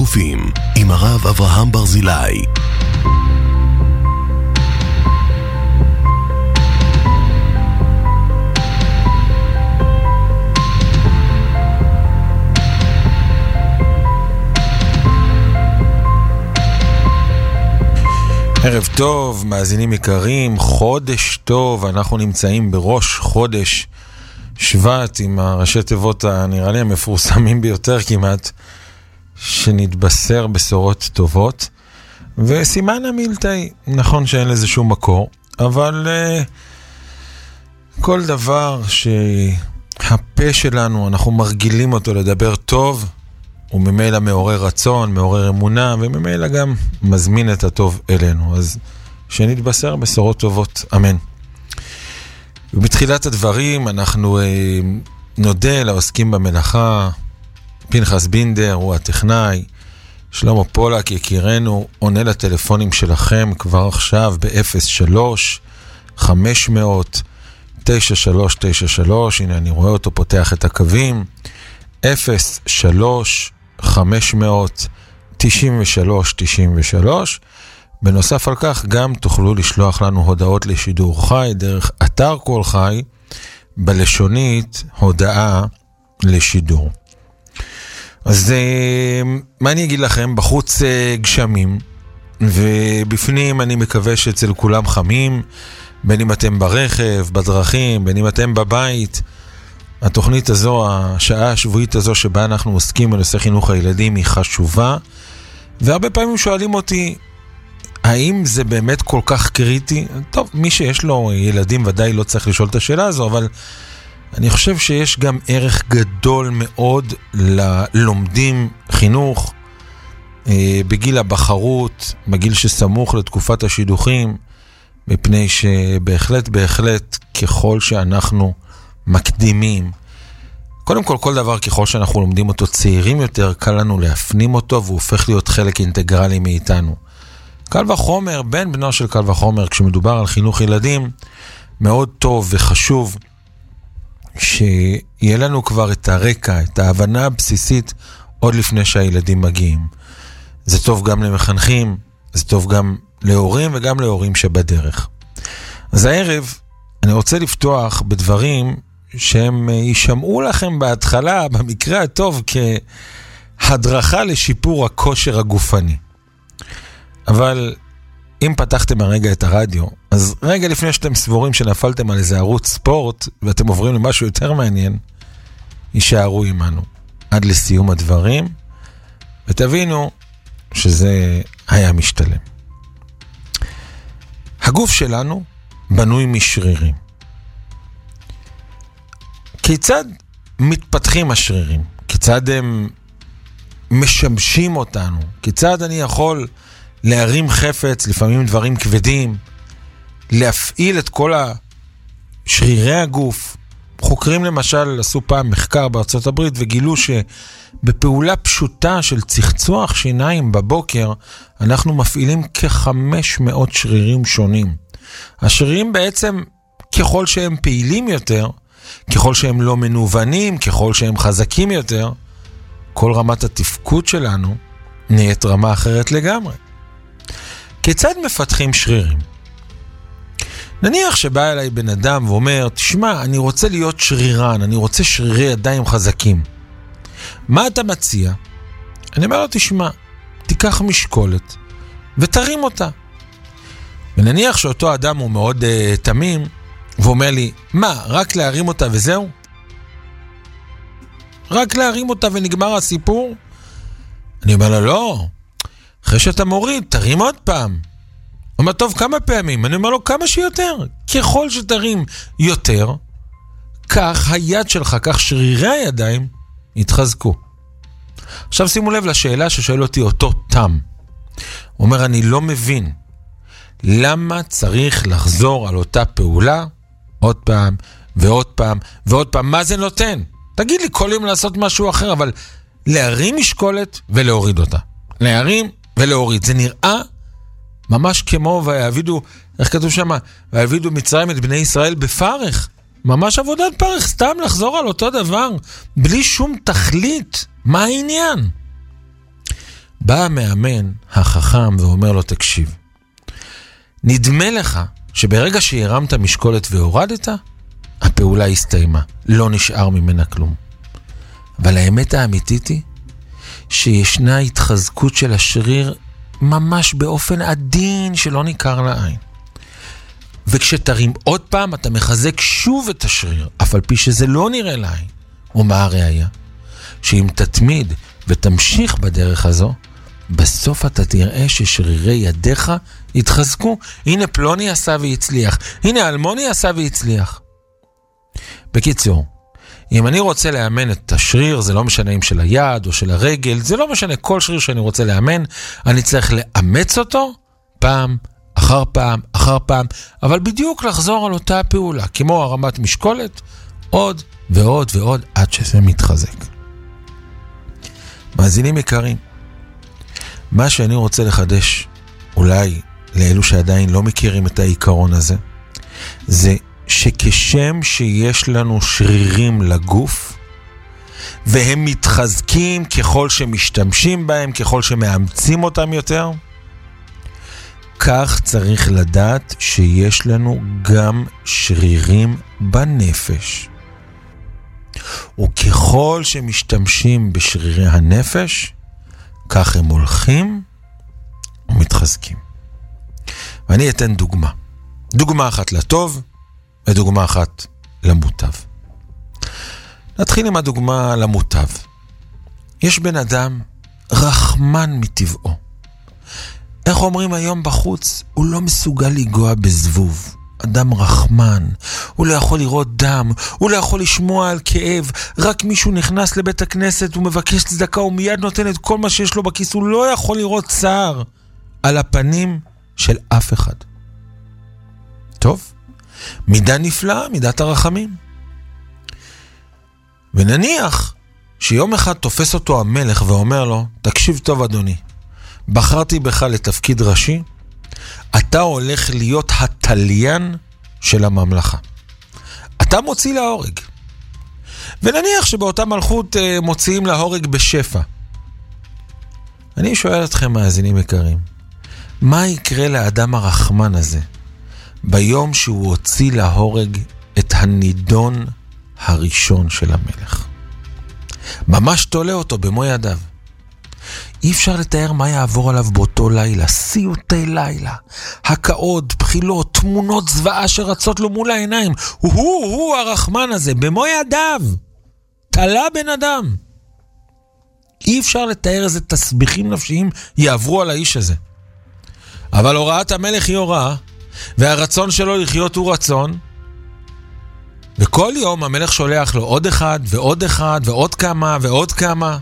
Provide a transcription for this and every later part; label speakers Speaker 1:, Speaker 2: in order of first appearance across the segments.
Speaker 1: דחופים עם הרב אברהם ברזילי.
Speaker 2: ערב טוב, מאזינים יקרים, חודש טוב, אנחנו נמצאים בראש חודש שבט עם הראשי תיבות הנראה לי המפורסמים ביותר כמעט, שנתבשר בשורות טובות, וסימן המילתאי, נכון שאין לזה שום מקור, אבל כל דבר שהפה שלנו, אנחנו מרגילים אותו לדבר טוב, הוא ממילא מעורר רצון, מעורר אמונה, וממילא גם מזמין את הטוב אלינו. אז שנתבשר בשורות טובות, אמן. ובתחילת הדברים אנחנו נודה לעוסקים במלאכה, פנחס בינדר הוא הטכנאי, שלמה פולק יקירנו, עונה לטלפונים שלכם כבר עכשיו ב-03-500-9393, הנה אני רואה אותו פותח את הקווים, 03-500-9393, בנוסף על כך גם תוכלו לשלוח לנו הודעות לשידור חי דרך אתר כל חי, בלשונית הודעה לשידור. אז מה אני אגיד לכם, בחוץ גשמים, ובפנים אני מקווה שאצל כולם חמים, בין אם אתם ברכב, בדרכים, בין אם אתם בבית. התוכנית הזו, השעה השבועית הזו שבה אנחנו עוסקים בנושא חינוך הילדים היא חשובה, והרבה פעמים שואלים אותי, האם זה באמת כל כך קריטי? טוב, מי שיש לו ילדים ודאי לא צריך לשאול את השאלה הזו, אבל אני חושב שיש גם ערך גדול מאוד ללומדים חינוך בגיל הבחרות, בגיל שסמוך לתקופת השידוכים, מפני שבהחלט ככל שאנחנו מקדימים, קודם כל דבר ככל שאנחנו לומדים אותו צעירים יותר, קל לנו להפנים אותו והוא הופך להיות חלק אינטגרלי מאיתנו. קל וחומר, בן בנו של קל וחומר, כשמדובר על חינוך ילדים, מאוד טוב וחשוב שיהיה לנו כבר את הרקע, את ההבנה הבסיסית עוד לפני שהילדים מגיעים. זה טוב גם למחנכים, זה טוב גם להורים וגם להורים שבדרך. אז הערב אני רוצה לפתוח בדברים שהם יישמעו לכם בהתחלה, במקרה הטוב, כהדרכה לשיפור הכושר הגופני. אבל אם פתחתם הרגע את הרדיו, אז רגע לפני שאתם סבורים שנפלתם על איזה ערוץ ספורט, ואתם עוברים למשהו יותר מעניין, יישארו עמנו עד לסיום הדברים, ותבינו שזה היה משתלם. הגוף שלנו בנוי משרירים. כיצד מתפתחים השרירים? כיצד הם משמשים אותנו? כיצד אני יכול להרים חפץ, לפעמים דברים כבדים, להפעיל את כל שרירי הגוף? חוקרים למשל עשו פעם מחקר בארצות הברית וגילו שבפעולה פשוטה של צחצוח שיניים בבוקר אנחנו מפעילים כ-500 שרירים שונים. השרירים בעצם ככל שהם פעילים יותר, ככל שהם לא מנוונים, ככל שהם חזקים יותר, כל רמת התפקוד שלנו נהיית רמה אחרת לגמרי. כיצד מפתחים שרירים? נניח שבא אליי בן אדם ואומר, תשמע, אני רוצה להיות שרירן, אני רוצה שרירי ידיים חזקים. מה אתה מציע? אני אומר לו, תשמע, תיקח משקולת ותרים אותה. ונניח שאותו אדם הוא מאוד תמים, ואומר לי, מה, רק להרים אותה וזהו? רק להרים אותה ונגמר הסיפור? אני אומר לו, לא, אחרי שאתה מוריד, תרים עוד פעם. הוא אומר, טוב, כמה פעמים? אני אומר לו, כמה שיותר. ככל שתרים יותר, כך היד שלך, כך שרירי הידיים, יתחזקו. עכשיו שימו לב לשאלה ששואל אותי אותו תם. הוא אומר, אני לא מבין, למה צריך לחזור על אותה פעולה עוד פעם ועוד פעם ועוד פעם? מה זה נותן? תגיד לי כל יום לעשות משהו אחר, אבל להרים משקולת ולהוריד אותה. להרים ולהוריד. זה נראה ממש כמו ויעבידו, איך כתוב שם? ויעבידו מצרים את בני ישראל בפרך. ממש עבודת פרך, סתם לחזור על אותו דבר, בלי שום תכלית. מה העניין? בא המאמן החכם ואומר לו, תקשיב, נדמה לך שברגע שהרמת משקולת והורדת, הפעולה הסתיימה, לא נשאר ממנה כלום. אבל האמת האמיתית היא שישנה התחזקות של השריר ממש באופן עדין שלא ניכר לעין. וכשתרים עוד פעם אתה מחזק שוב את השריר, אף על פי שזה לא נראה לעין. ומה הראיה? שאם תתמיד ותמשיך בדרך הזו, בסוף אתה תראה ששרירי ידיך יתחזקו. הנה פלוני עשה והצליח, הנה אלמוני עשה והצליח. בקיצור, אם אני רוצה לאמן את השריר, זה לא משנה אם של היד או של הרגל, זה לא משנה כל שריר שאני רוצה לאמן, אני צריך לאמץ אותו פעם אחר פעם אחר פעם, אבל בדיוק לחזור על אותה הפעולה, כמו הרמת משקולת, עוד ועוד ועוד עד שזה מתחזק. מאזינים יקרים, מה שאני רוצה לחדש, אולי לאלו שעדיין לא מכירים את העיקרון הזה, זה שכשם שיש לנו שרירים לגוף, והם מתחזקים ככל שמשתמשים בהם, ככל שמאמצים אותם יותר, כך צריך לדעת שיש לנו גם שרירים בנפש. וככל שמשתמשים בשרירי הנפש, כך הם הולכים ומתחזקים. ואני אתן דוגמה. דוגמה אחת לטוב ודוגמה אחת למוטב. נתחיל עם הדוגמה למוטב. יש בן אדם רחמן מטבעו. איך אומרים היום בחוץ? הוא לא מסוגל לגוע בזבוב. אדם רחמן, הוא לא יכול לראות דם, הוא לא יכול לשמוע על כאב, רק מישהו נכנס לבית הכנסת ומבקש צדקה, הוא מיד נותן את כל מה שיש לו בכיס, הוא לא יכול לראות צער על הפנים של אף אחד. טוב, מידה נפלאה, מידת הרחמים. ונניח שיום אחד תופס אותו המלך ואומר לו, תקשיב טוב אדוני, בחרתי בך לתפקיד ראשי, אתה הולך להיות התליין של הממלכה. אתה מוציא להורג. ונניח שבאותה מלכות מוציאים להורג בשפע. אני שואל אתכם מאזינים יקרים, מה יקרה לאדם הרחמן הזה ביום שהוא הוציא להורג את הנידון הראשון של המלך? ממש תולה אותו במו ידיו. אי אפשר לתאר מה יעבור עליו באותו לילה, סיוטי לילה, הקאות, בחילות, תמונות זוועה שרצות לו מול העיניים. הוא הרחמן הזה, במו ידיו, תלה בן אדם. אי אפשר לתאר איזה תסביכים נפשיים יעברו על האיש הזה. אבל הוראת המלך היא הוראה, והרצון שלו לחיות הוא רצון, וכל יום המלך שולח לו עוד אחד ועוד אחד ועוד כמה ועוד כמה.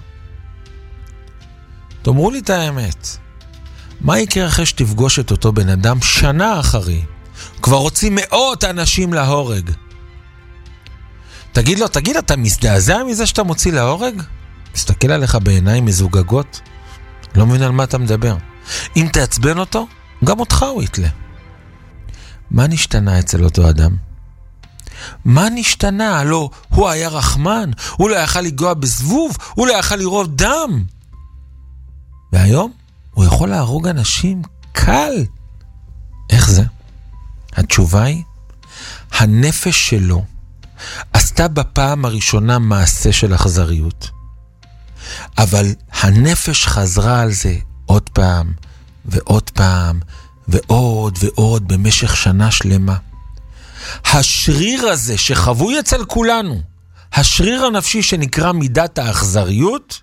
Speaker 2: תאמרו לי את האמת, מה יקרה אחרי שתפגוש את אותו בן אדם שנה אחרי? כבר רוצים מאות אנשים להורג. תגיד לו, אתה מזדעזע מזה שאתה מוציא להורג? מסתכל עליך בעיניים מזוגגות, לא מבין על מה אתה מדבר. אם תעצבן אותו, גם אותך הוא יתלה. מה נשתנה אצל אותו אדם? מה נשתנה? הלא, הוא היה רחמן, הוא לא יכל לגוע בזבוב, הוא לא יכל לראות דם. והיום הוא יכול להרוג אנשים קל. איך זה? התשובה היא, הנפש שלו עשתה בפעם הראשונה מעשה של אכזריות. אבל הנפש חזרה על זה עוד פעם ועוד פעם ועוד ועוד במשך שנה שלמה. השריר הזה שחבוי אצל כולנו, השריר הנפשי שנקרא מידת האכזריות,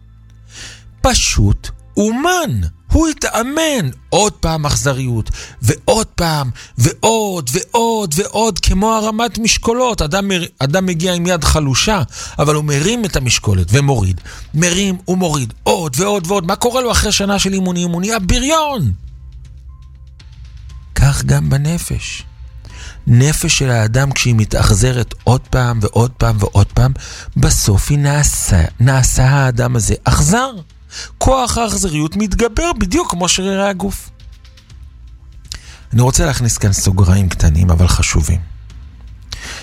Speaker 2: פשוט אומן, הוא התאמן. עוד פעם אכזריות, ועוד פעם, ועוד ועוד ועוד, כמו הרמת משקולות. אדם מגיע עם יד חלושה, אבל הוא מרים את המשקולת ומוריד, מרים ומוריד, עוד ועוד ועוד. מה קורה לו אחרי שנה של אימוני? אימוני הבריון. כך גם בנפש. נפש של האדם כשהיא מתאכזרת עוד פעם ועוד פעם ועוד פעם, בסוף היא נעשה האדם הזה אכזר. כוח האכזריות מתגבר בדיוק כמו שרירי הגוף. אני רוצה להכניס כאן סוגריים קטנים אבל חשובים.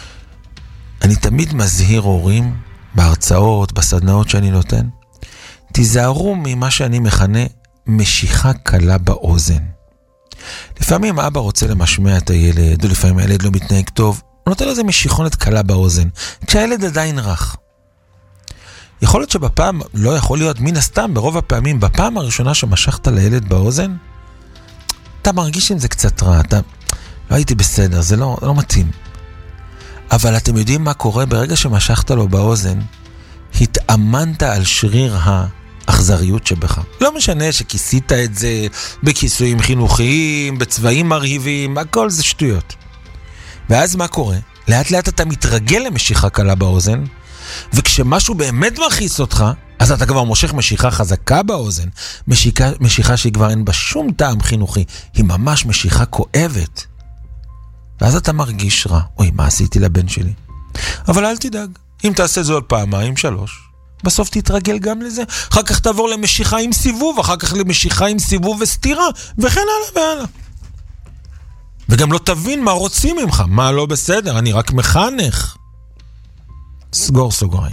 Speaker 2: אני תמיד מזהיר הורים בהרצאות, בסדנאות שאני נותן, תיזהרו ממה שאני מכנה משיכה קלה באוזן. לפעמים אבא רוצה למשמע את הילד, או לפעמים הילד לא מתנהג טוב, הוא נותן לזה משיכונת קלה באוזן, כשהילד עדיין רך. יכול להיות שבפעם, לא יכול להיות, מן הסתם, ברוב הפעמים, בפעם הראשונה שמשכת לילד באוזן, אתה מרגיש עם זה קצת רע, אתה לא הייתי בסדר, זה לא מתאים. אבל אתם יודעים מה קורה ברגע שמשכת לו באוזן, התאמנת על שריר האכזריות שבך. לא משנה שכיסית את זה בכיסויים חינוכיים, בצבעים מרהיבים, הכל זה שטויות. ואז מה קורה? לאט לאט אתה מתרגל למשיכה קלה באוזן, וכשמשהו באמת מכעיס אותך, אז אתה כבר מושך משיכה חזקה באוזן, משיכה שהיא כבר אין בה שום טעם חינוכי, היא ממש משיכה כואבת. ואז אתה מרגיש רע, אוי, מה עשיתי לבן שלי? אבל אל תדאג, אם תעשה זה עוד פעמיים, 3, בסוף תתרגל גם לזה, אחר כך תעבור למשיכה עם סיבוב, אחר כך למשיכה עם סיבוב וסתירה, וכן הלאה והלאה. וגם לא תבין מה רוצים ממך, מה לא בסדר, אני רק מחנך. סגור סוגריים.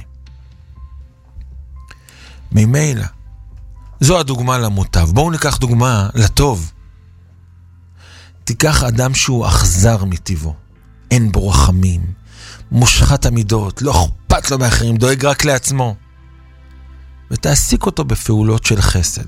Speaker 2: ממילא, זו הדוגמה למוטב. בואו ניקח דוגמה לטוב. תיקח אדם שהוא אכזר מטבעו, אין בו רחמים, מושחת המידות, לא אכפת לו מאחרים, דואג רק לעצמו. ותעסיק אותו בפעולות של חסד.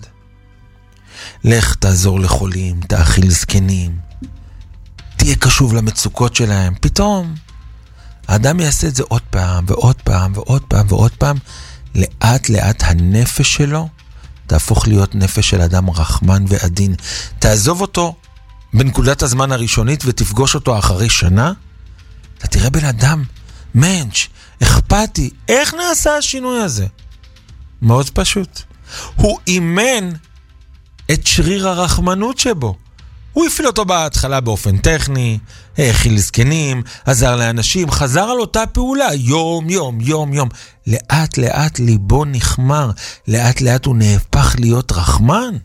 Speaker 2: לך תעזור לחולים, תאכיל זקנים, תהיה קשוב למצוקות שלהם. פתאום האדם יעשה את זה עוד פעם ועוד פעם ועוד פעם ועוד פעם. לאט לאט הנפש שלו תהפוך להיות נפש של אדם רחמן ועדין. תעזוב אותו בנקודת הזמן הראשונית ותפגוש אותו אחרי שנה, אתה תראה בן אדם מנש, אכפתי. איך נעשה השינוי הזה? מאוד פשוט. הוא אימן את שריר הרחמנות שבו. הוא הפעיל אותו בהתחלה באופן טכני, האכיל זקנים, עזר לאנשים, חזר על אותה פעולה, יום יום יום יום. לאט לאט ליבו נחמר, לאט לאט הוא נהפך להיות רחמן.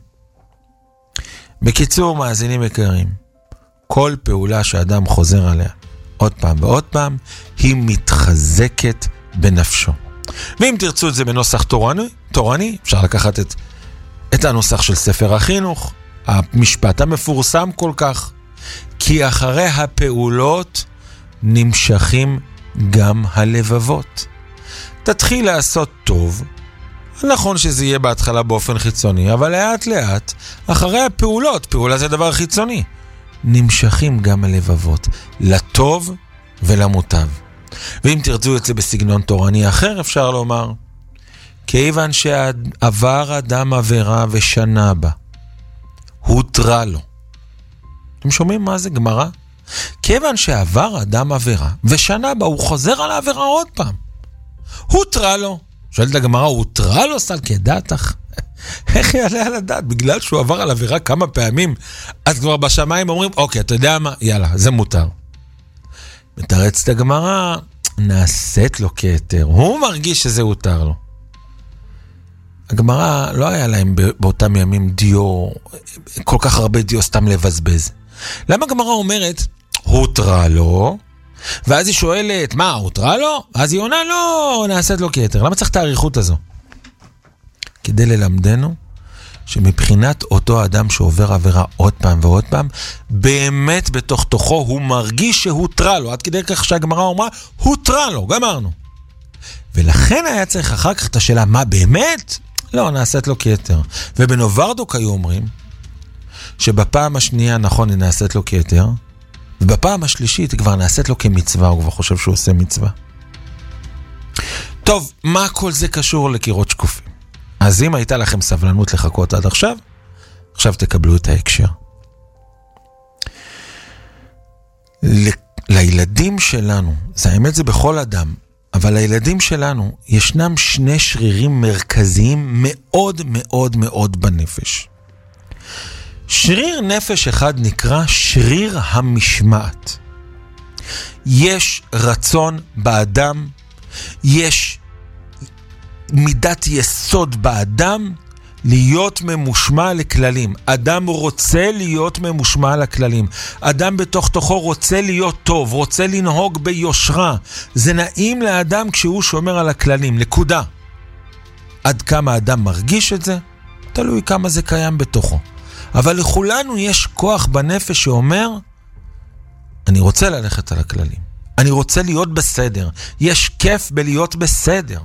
Speaker 2: בקיצור, מאזינים יקרים, כל פעולה שאדם חוזר עליה עוד פעם ועוד פעם, היא מתחזקת בנפשו. ואם תרצו את זה בנוסח תורני, אפשר לקחת את הנוסח של ספר החינוך, המשפט המפורסם כל כך, כי אחרי הפעולות נמשכים גם הלבבות. תתחיל לעשות טוב, נכון שזה יהיה בהתחלה באופן חיצוני, אבל לאט לאט, אחרי הפעולות, פעולה זה דבר חיצוני, נמשכים גם הלבבות, לטוב ולמוטב. ואם תרצו את זה בסגנון תורני אחר, אפשר לומר, כיוון שעבר אדם עבירה ושנה בה, הותרה לו. אתם שומעים מה זה גמרא? כיוון שעבר אדם עבירה ושנה בה, הוא חוזר על העבירה עוד פעם. הותרה לו. שואלת הגמרא, הותרה לו סלקי דעתך? איך יעלה על הדעת? בגלל שהוא עבר על עבירה כמה פעמים, אז כבר בשמיים אומרים, אוקיי, אתה יודע מה? יאללה, זה מותר. מתרצת הגמרא, נעשית לו כהיתר. הוא מרגיש שזה הותר לו. הגמרא לא היה להם באותם ימים דיו, כל כך הרבה דיו סתם לבזבז. למה הגמרא אומרת, הותרה לו, ואז היא שואלת, מה, הותרה לו? אז היא עונה, לא, נעשית לו כהיתר. למה צריך את העריכות הזו? כדי ללמדנו שמבחינת אותו אדם שעובר עבירה עוד פעם ועוד פעם, באמת בתוך תוכו הוא מרגיש שהותרה לו, עד כדי כך שהגמרא אומרה, הותרה לו, גמרנו. ולכן היה צריך אחר כך את השאלה, מה באמת? לא, נעשית לו כהיתר. ובנוברדוק היו אומרים, שבפעם השנייה נכון היא נעשית לו כהיתר, ובפעם השלישית היא כבר נעשית לו כמצווה, הוא כבר חושב שהוא עושה מצווה. טוב, מה כל זה קשור לקירות שקופים? אז אם הייתה לכם סבלנות לחכות עד עכשיו, עכשיו תקבלו את ההקשר. לילדים שלנו, זה האמת זה בכל אדם, אבל לילדים שלנו ישנם שני שרירים מרכזיים מאוד מאוד מאוד בנפש. שריר נפש אחד נקרא שריר המשמעת. יש רצון באדם, יש מידת יסוד באדם להיות ממושמע לכללים. אדם רוצה להיות ממושמע לכללים. אדם בתוך תוכו רוצה להיות טוב, רוצה לנהוג ביושרה. זה נעים לאדם כשהוא שומר על הכללים, נקודה. עד כמה אדם מרגיש את זה, תלוי כמה זה קיים בתוכו. אבל לכולנו יש כוח בנפש שאומר, אני רוצה ללכת על הכללים. אני רוצה להיות בסדר. יש כיף בלהיות בסדר.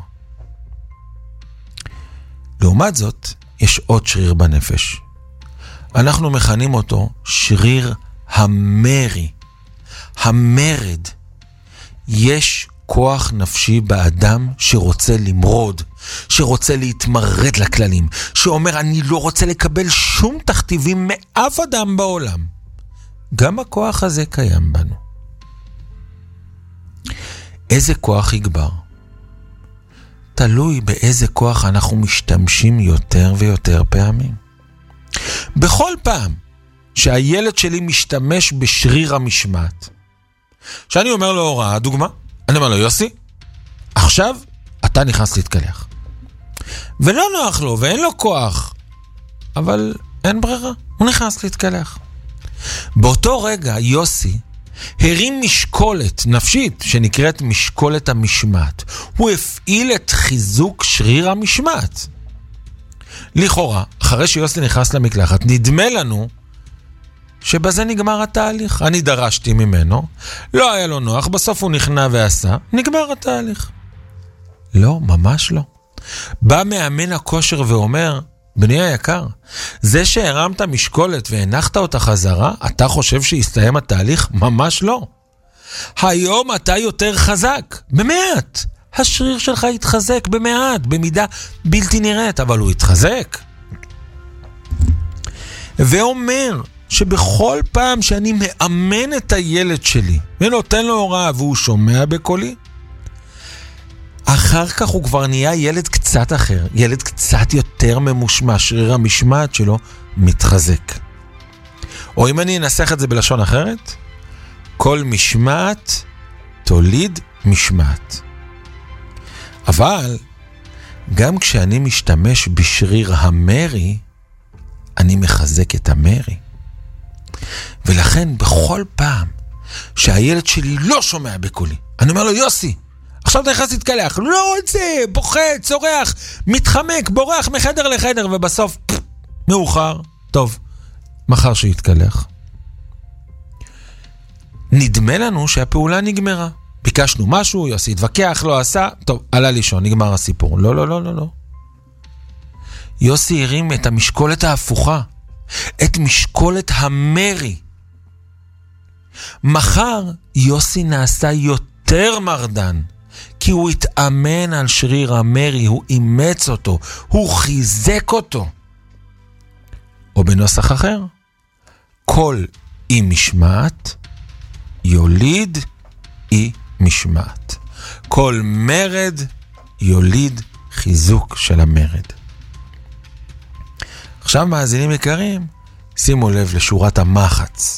Speaker 2: לעומת זאת, יש עוד שריר בנפש. אנחנו מכנים אותו שריר המרי. המרד. יש כוח נפשי באדם שרוצה למרוד, שרוצה להתמרד לכללים, שאומר אני לא רוצה לקבל שום תכתיבים מאף אדם בעולם. גם הכוח הזה קיים בנו. איזה כוח יגבר? תלוי באיזה כוח אנחנו משתמשים יותר ויותר פעמים. בכל פעם שהילד שלי משתמש בשריר המשמעת, שאני אומר לו הוראה, דוגמה, אני אומר לו יוסי, עכשיו אתה נכנס להתקלח. ולא נוח לו ואין לו כוח, אבל אין ברירה, הוא נכנס להתקלח. באותו רגע יוסי הרים משקולת נפשית שנקראת משקולת המשמעת. הוא הפעיל את חיזוק שריר המשמעת. לכאורה, אחרי שיוסי נכנס למקלחת, נדמה לנו שבזה נגמר התהליך. אני דרשתי ממנו, לא היה לו נוח, בסוף הוא נכנע ועשה, נגמר התהליך. לא, ממש לא. בא מאמן הכושר ואומר, בני היקר, זה שהרמת משקולת והנחת אותה חזרה, אתה חושב שיסתיים התהליך? ממש לא. היום אתה יותר חזק, במעט. השריר שלך יתחזק במעט, במידה בלתי נראית, אבל הוא יתחזק. ואומר שבכל פעם שאני מאמן את הילד שלי, ונותן לו הוראה והוא שומע בקולי, אחר כך הוא כבר נהיה ילד קצת אחר, ילד קצת יותר ממושמע, שריר המשמעת שלו מתחזק. או אם אני אנסח את זה בלשון אחרת, כל משמעת תוליד משמעת. אבל גם כשאני משתמש בשריר המרי, אני מחזק את המרי. ולכן בכל פעם שהילד שלי לא שומע בקולי, אני אומר לו יוסי, עכשיו אתה נכנס להתקלח, לא רוצה, בוכה, צורח, מתחמק, בורח מחדר לחדר, ובסוף מאוחר, טוב, מחר שיתקלח. נדמה לנו שהפעולה נגמרה. ביקשנו משהו, יוסי התווכח, לא עשה, טוב, עלה לישון, נגמר הסיפור. לא, לא, לא, לא, לא. יוסי הרים את המשקולת ההפוכה, את משקולת המרי. מחר יוסי נעשה יותר מרדן, כי הוא התאמן על שריר המרי, הוא אימץ אותו, הוא חיזק אותו. או בנוסח אחר, כל אי משמעת יוליד אי משמעת. כל מרד יוליד חיזוק של המרד. עכשיו מאזינים יקרים, שימו לב לשורת המחץ.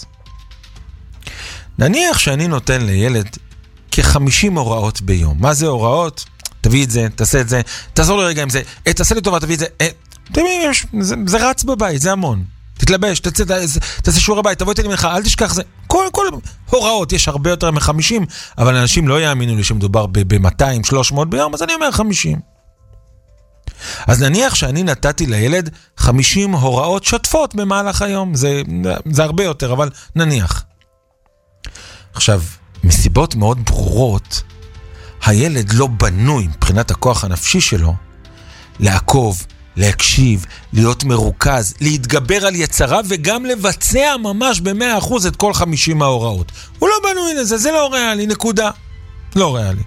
Speaker 2: נניח שאני נותן לילד כ-50 הוראות ביום. מה זה הוראות? תביא את זה, תעשה את זה, תעזור לי רגע עם זה, תעשה לי טובה, תביא את זה. זה רץ בבית, זה המון. תתלבש, תעשה שיעור הבית, תבוא איתי ממך, אל תשכח זה. כל הוראות, יש הרבה יותר מ-50, אבל אנשים לא יאמינו לי שמדובר ב-200, 300 ביום, אז אני אומר 50. אז נניח שאני נתתי לילד 50 הוראות שוטפות במהלך היום. זה הרבה יותר, אבל נניח. עכשיו, מסיבות מאוד ברורות, הילד לא בנוי מבחינת הכוח הנפשי שלו לעקוב, להקשיב, להיות מרוכז, להתגבר על יצרה וגם לבצע ממש ב100% את כל 50 ההוראות. הוא לא בנוי לזה, זה לא ריאלי, נקודה. לא ריאלי.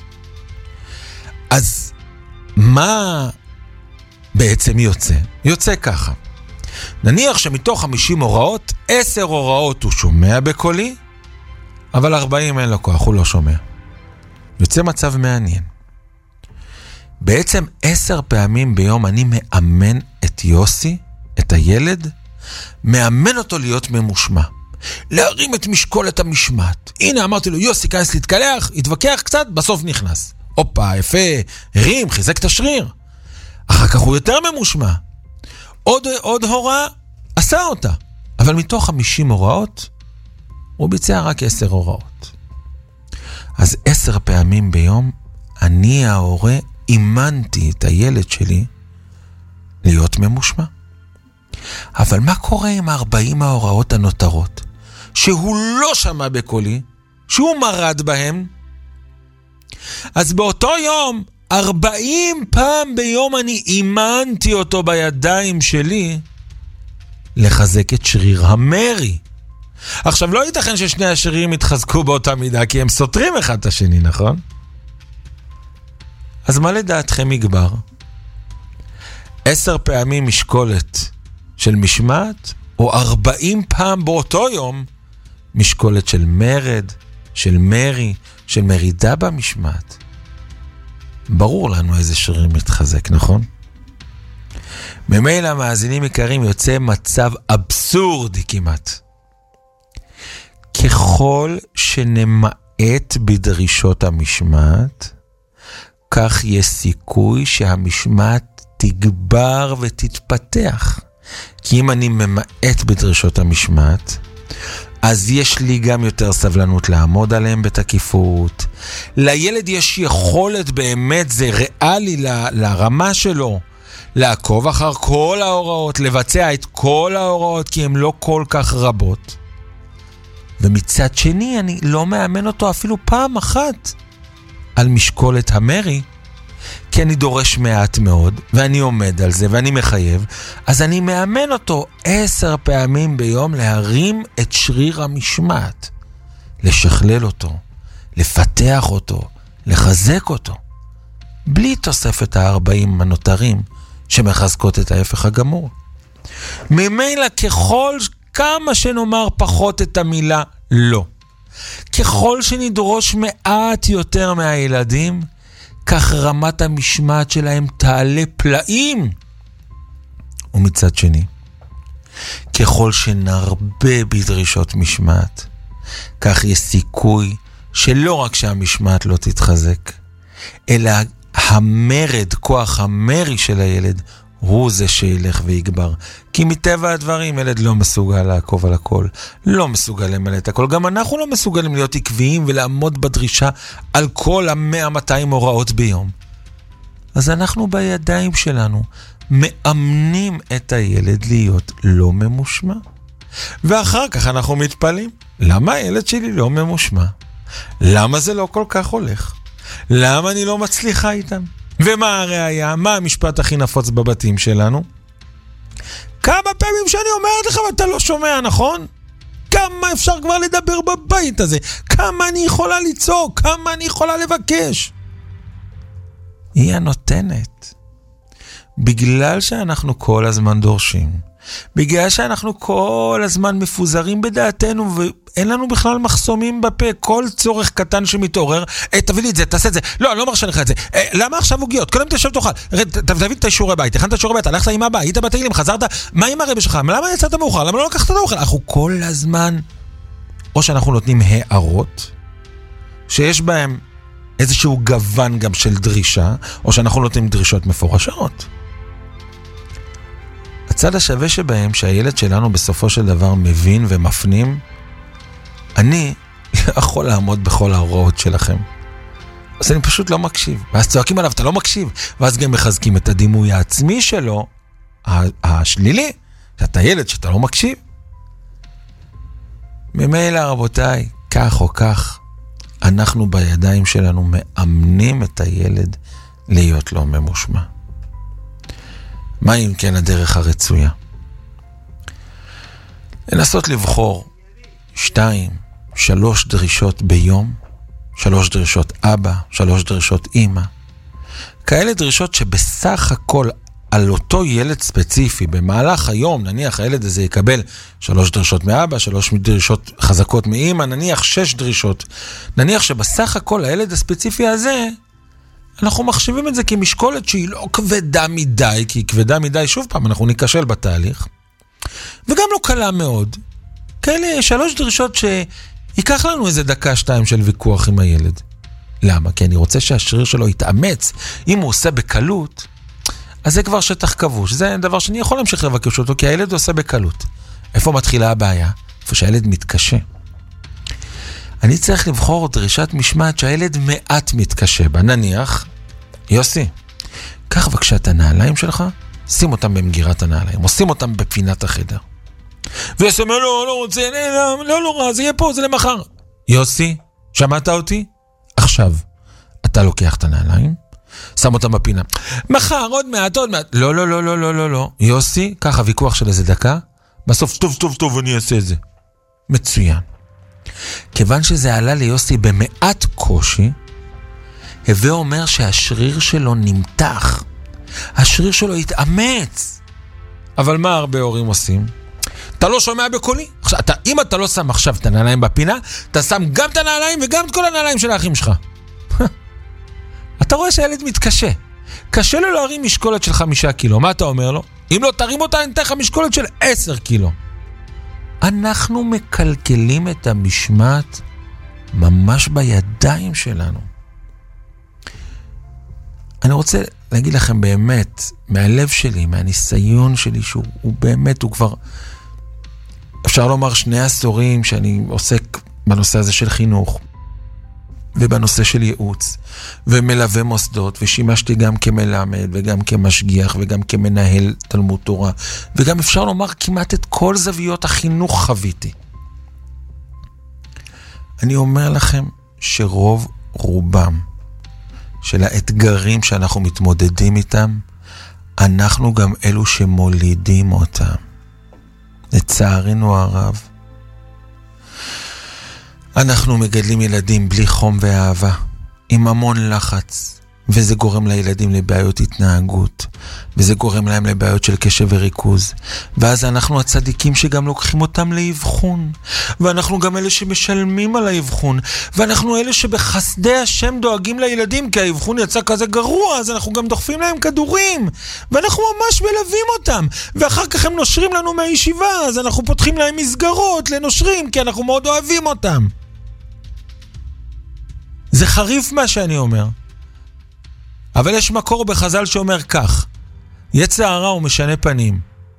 Speaker 2: אז מה בעצם יוצא? יוצא ככה. נניח שמתוך 50 הוראות, 10 הוראות הוא שומע בקולי, אבל 40 אין לו כוח, הוא לא שומע. יוצא מצב מעניין. בעצם 10 פעמים ביום אני מאמן את יוסי, את הילד, מאמן אותו להיות ממושמע. להרים את משקולת המשמעת. הנה אמרתי לו, יוסי, כנס להתקלח, התווכח קצת, בסוף נכנס. אופה, יפה, הרים, חיזק את השריר. אחר כך הוא יותר ממושמע. עוד הוראה, עשה אותה. אבל מתוך 50 הוראות, הוא ביצע רק 10 הוראות. אז 10 פעמים ביום, אני ההורה אימנתי את הילד שלי להיות ממושמע. אבל מה קורה עם 40 ההוראות הנותרות, שהוא לא שמע בקולי, שהוא מרד בהם? אז באותו יום, 40 פעם ביום אני אימנתי אותו בידיים שלי לחזק את שריר המרי. עכשיו, לא ייתכן ששני השרירים יתחזקו באותה מידה, כי הם סותרים אחד את השני, נכון? אז מה לדעתכם יגבר? 10 פעמים משקולת של משמעת, או 40 פעם באותו יום משקולת של מרד, של מרי, של מרידה במשמעת? ברור לנו איזה שריר מתחזק, נכון? ממילא המאזינים יקרים, יוצא מצב אבסורדי כמעט. ככל שנמעט בדרישות המשמעת, כך יש סיכוי שהמשמעת תגבר ותתפתח. כי אם אני ממעט בדרישות המשמעת, אז יש לי גם יותר סבלנות לעמוד עליהם בתקיפות. לילד יש יכולת באמת, זה ריאלי לרמה שלו, לעקוב אחר כל ההוראות, לבצע את כל ההוראות, כי הן לא כל כך רבות. ומצד שני, אני לא מאמן אותו אפילו פעם אחת על משקולת המרי, כי אני דורש מעט מאוד, ואני עומד על זה, ואני מחייב, אז אני מאמן אותו 10 פעמים ביום להרים את שריר המשמעת, לשכלל אותו, לפתח אותו, לחזק אותו, בלי תוספת 40 הנותרים שמחזקות את ההפך הגמור. ממילא כמה שנאמר פחות את המילה לא, ככל שנדרוש מעט יותר מהילדים, כך רמת המשמעת שלהם תעלה פלאים. ומצד שני, ככל שנרבה בדרישות משמעת, כך יש סיכוי שלא רק שהמשמעת לא תתחזק, אלא המרד, כוח המרי של הילד, הוא זה שילך ויגבר. כי מטבע הדברים, ילד לא מסוגל לעקוב על הכל, לא מסוגל למלא את הכל. גם אנחנו לא מסוגלים להיות עקביים ולעמוד בדרישה על כל 100-200 הוראות ביום. אז אנחנו בידיים שלנו מאמנים את הילד להיות לא ממושמע. ואחר כך אנחנו מתפלאים. למה הילד שלי לא ממושמע? למה זה לא כל כך הולך? למה אני לא מצליחה איתם? ומה הראיה? מה המשפט הכי נפוץ בבתים שלנו? כמה פעמים שאני אומרת לך ואתה לא שומע, נכון? כמה אפשר כבר לדבר בבית הזה? כמה אני יכולה לצעוק? כמה אני יכולה לבקש? היא הנותנת. בגלל שאנחנו כל הזמן דורשים, בגלל שאנחנו כל הזמן מפוזרים בדעתנו ואין לנו בכלל מחסומים בפה, כל צורך קטן שמתעורר, תביא לי את זה, תעשה את זה, לא, אני לא מרשה לך את זה, למה עכשיו הוגיות? קודם תשב תאכל, תביא את השיעורי בית, תכנת את השיעורי בית, הלכת עם הבא, היית בתהילים, חזרת, מה עם הרבי שלך? למה יצאת מאוחר? למה לא לקחת את האוכל? אנחנו כל הזמן, או שאנחנו נותנים הערות, שיש בהם איזשהו גוון גם של דרישה, או שאנחנו נותנים דרישות מפורשות. הצד השווה שבהם, שהילד שלנו בסופו של דבר מבין ומפנים, אני לא יכול לעמוד בכל ההוראות שלכם. אז אני פשוט לא מקשיב. ואז צועקים עליו, אתה לא מקשיב. ואז גם מחזקים את הדימוי העצמי שלו, השלילי, שאתה ילד שאתה לא מקשיב. ממילא רבותיי, כך או כך, אנחנו בידיים שלנו מאמנים את הילד להיות לא ממושמע. מה אם כן הדרך הרצויה? לנסות לבחור 2, 3 דרישות ביום, 3 דרישות אבא, 3 דרישות אמא. כאלה דרישות שבסך הכל על אותו ילד ספציפי, במהלך היום, נניח הילד הזה יקבל 3 דרישות מאבא, 3 דרישות חזקות מאמא, נניח 6 דרישות. נניח שבסך הכל הילד הספציפי הזה, אנחנו מחשיבים את זה כמשקולת שהיא לא כבדה מדי, כי כבדה מדי, שוב פעם, אנחנו ניקשל בתהליך, וגם לא קלה מאוד. כאלה 3 דרישות שיקח לנו איזה 1-2 של ויכוח עם הילד. למה? כי אני רוצה שהשריר שלו יתאמץ. אם הוא עושה בקלות, אז זה כבר שטח כבוש. זה דבר שאני יכול להמשיך לבקש אותו, כי הילד עושה בקלות. איפה מתחילה הבעיה? איפה שהילד מתקשה. אני צריך לבחור דרישת משמעת שהילד מעט מתקשה בה. נניח, יוסי, קח בבקשה את הנעליים שלך, שים אותם במגירת הנעליים, או שים אותם בפינת החדר. ויוסי אומר, לא רוצה, לא נורא, זה יהיה פה, זה למחר. יוסי, שמעת אותי? עכשיו, אתה לוקח את הנעליים, שם אותם בפינה. מחר, עוד מעט. לא. יוסי, ככה ויכוח של איזה דקה, בסוף, טוב, אני אעשה את זה. מצוין. כיוון שזה עלה ליוסי במעט קושי, הווה אומר שהשריר שלו נמתח. השריר שלו התאמץ. אבל מה הרבה הורים עושים? אתה לא שומע בקולי? עכשיו, אם אתה לא שם עכשיו את הנעליים בפינה, אתה שם גם את הנעליים וגם את כל הנעליים של האחים שלך. אתה רואה שהילד מתקשה. קשה לו להרים משקולת של 5 קילו. מה אתה אומר לו? אם לא תרים אותה, אני אתן לך משקולת של 10 קילו. אנחנו מקלקלים את המשמעת ממש בידיים שלנו. אני רוצה להגיד לכם באמת, מהלב שלי, מהניסיון שלי, שהוא באמת, הוא כבר, אפשר לומר 2 עשורים שאני עוסק בנושא הזה של חינוך, ובנושא של ייעוץ, ומלווה מוסדות, ושימשתי גם כמלמד, וגם כמשגיח, וגם כמנהל תלמוד תורה, וגם אפשר לומר כמעט את כל זוויות החינוך חוויתי. אני אומר לכם שרוב רובם של האתגרים שאנחנו מתמודדים איתם, אנחנו גם אלו שמולידים אותם. לצערנו הרב, אנחנו מגדלים ילדים בלי חום ואהבה, עם המון לחץ, וזה גורם לילדים לבעיות התנהגות, וזה גורם להם לבעיות של קשב וריכוז, ואז אנחנו הצדיקים שגם לוקחים אותם לאבחון, ואנחנו גם אלה שמשלמים על האבחון, ואנחנו אלה שבחסדי השם דואגים לילדים, כי האבחון יצא כזה גרוע, אז אנחנו גם דוחפים להם כדורים, ואנחנו ממש מלווים אותם, ואחר כך הם נושרים לנו מהישיבה, אז אנחנו פותחים להם מסגרות לנושרים, כי אנחנו מאוד אוהבים אותם. זה חריף מה שאני אומר. אבל יש מקור בחז"ל שאומר כך, יצר הרע הוא משנה פנים.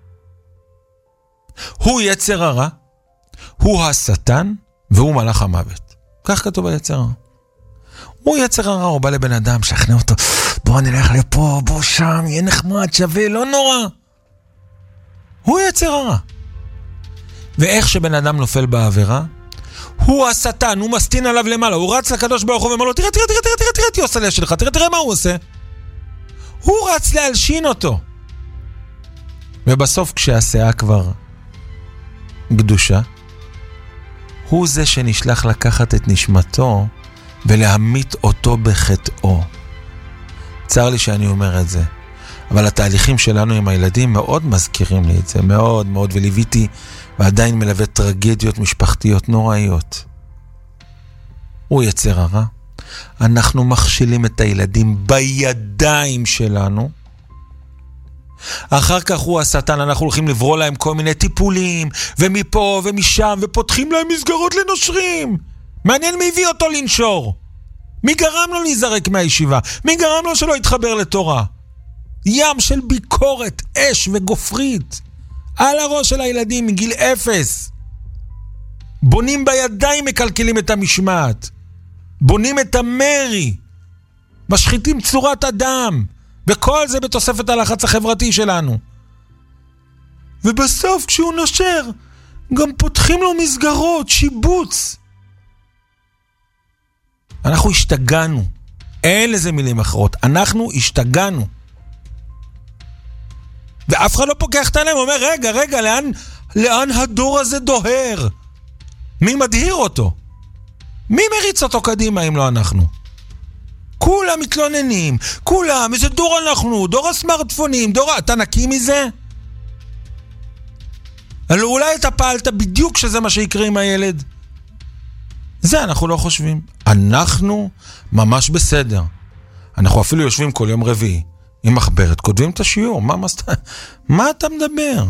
Speaker 2: הוא יצר הרע, הוא השטן, והוא מלאך המוות. כך כתוב ביצר הרע. הוא יצר הרע, הוא בא לבן אדם, שכנע אותו, בוא נלך לפה, בוא שם, יהיה נחמד, שווה, לא נורא. הוא יצר הרע. ואיך שבן אדם נופל בעבירה, הוא השטן, הוא מסתין עליו למעלה, הוא רץ לקדוש ברוך הוא ואומר לו, תראה את יוסליה שלך, תראה מה הוא עושה. הוא רץ להלשין אותו. ובסוף כשהשאה כבר קדושה, הוא זה שנשלח לקחת את נשמתו ולהמית אותו בחטאו. צר לי שאני אומר את זה, אבל התהליכים שלנו עם הילדים מאוד מזכירים לי את זה, מאוד מאוד, וליוויתי ועדיין מלווה טרגדיות משפחתיות נוראיות. הוא יצר הרע. אנחנו מכשילים את הילדים בידיים שלנו. אחר כך הוא השטן, אנחנו הולכים לברוא להם כל מיני טיפולים, ומפה ומשם, ופותחים להם מסגרות לנושרים. מעניין מי הביא אותו לנשור. מי גרם לו להיזרק מהישיבה? מי גרם לו שלא יתחבר לתורה? ים של ביקורת, אש וגופרית. על הראש של הילדים מגיל 0. בונים בידיים, מקלקלים את המשמעת. בונים את המרי. משחיתים צורת אדם. וכל זה בתוספת הלחץ החברתי שלנו. ובסוף כשהוא נושר, גם פותחים לו מסגרות, שיבוץ. אנחנו השתגענו. אין לזה מילים אחרות. אנחנו השתגענו. ואף אחד לא פוקח את העיניים, אומר, רגע, לאן הדור הזה דוהר? מי מדהיר אותו? מי מריץ אותו קדימה אם לא אנחנו? כולם מתלוננים, כולם, איזה דור אנחנו, דור הסמארטפונים, אתה נקי מזה? אולי אתה פעלת בדיוק שזה מה שיקרה עם הילד? זה אנחנו לא חושבים. אנחנו ממש בסדר. אנחנו אפילו יושבים כל יום רביעי. עם מחברת, כותבים את השיעור, מה אתה מדבר?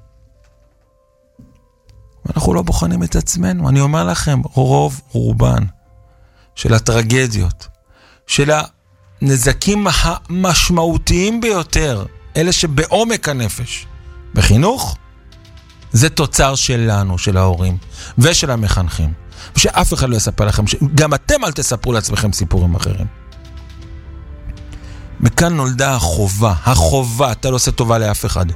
Speaker 2: אנחנו לא בוחנים את עצמנו. אני אומר לכם, רוב רובן של הטרגדיות, של הנזקים המשמעותיים ביותר, אלה שבעומק הנפש, בחינוך, זה תוצר שלנו, של ההורים ושל המחנכים. ושאף אחד לא יספר לכם, גם אתם אל תספרו לעצמכם סיפורים אחרים. מכאן נולדה החובה, אתה לא עושה טובה לאף אחד.